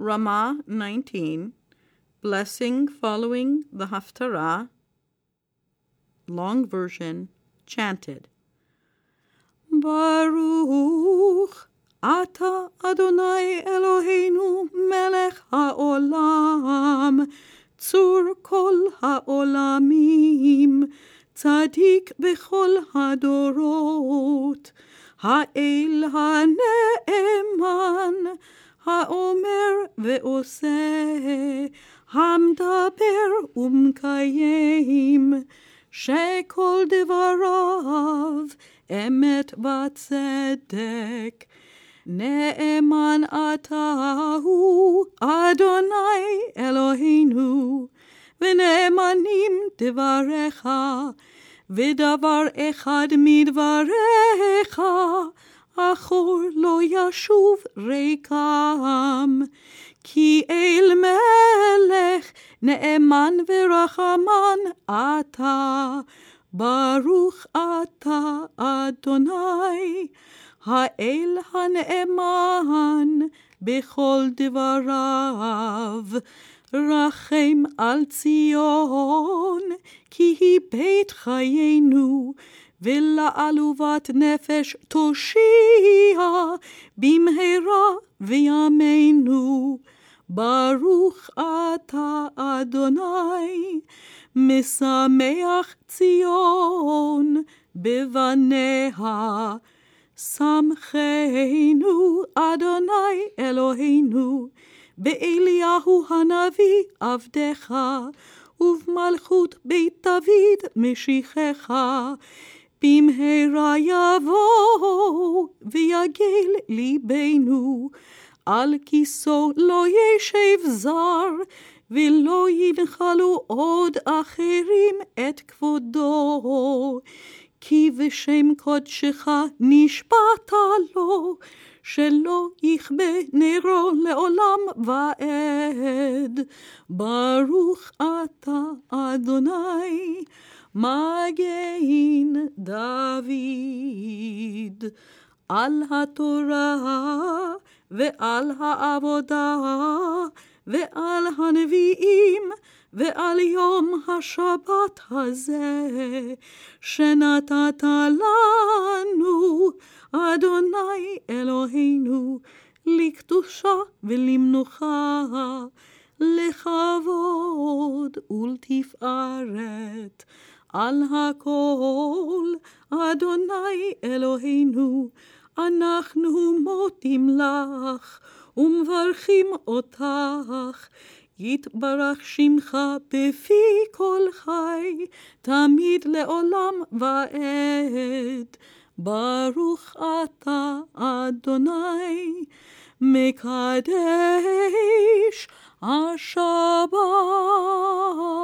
Ramah 19, blessing following the Haftarah, long version, chanted. Baruch Ata Adonai Eloheinu melech haolam, tzur kol haolamim, tzadik bechol hadorot, ha'el ha'ne'eman, ha'omer ve'oseh, hamdaber umkayim, shekol devarav emet v'tzedek. Ne'eman atahu Adonai Eloheinu, v'ne'emanim devarecha, v'davar echad midvarecha, achor lo yashuv reikam, ki el melech ne'eman v'rachaman ata, baruch ata Adonai, ha'el ha'ne'eman bechol devarav, rachem al Tzion, ki hi beit chayenu, ולעלובת נפש תושיע במהרה וימינו. ברוך אתה אדוני, משמח ציון בבניה. שמחנו אדוני אלוהינו, באליהו הנביא עבדך, ובמלכות בית דוד משיחך. במהרה יבוא ויגל ליבנו, על כיסו לא ישב זר, ולא ינחלו עוד אחרים את כבודו, כי בשם קודשך נשבעת לו, שלא יכבה נרו לעולם ועד. ברוך אתה אדוני מגן דוד. על התורה ועל העבודה ועל הנביאים ועל יום השבת הזה שנתת לנו אדוני אלוהינו, לקדושה ולמנוחה, לכבוד ולתפארת. על הכל אדוני אלוהינו, אנחנו מודים לך ומברכים אותך. יתברך שמך בפי כל חי, תמיד לעולם ועד. ברוך אתה אדוני מקדש השבת.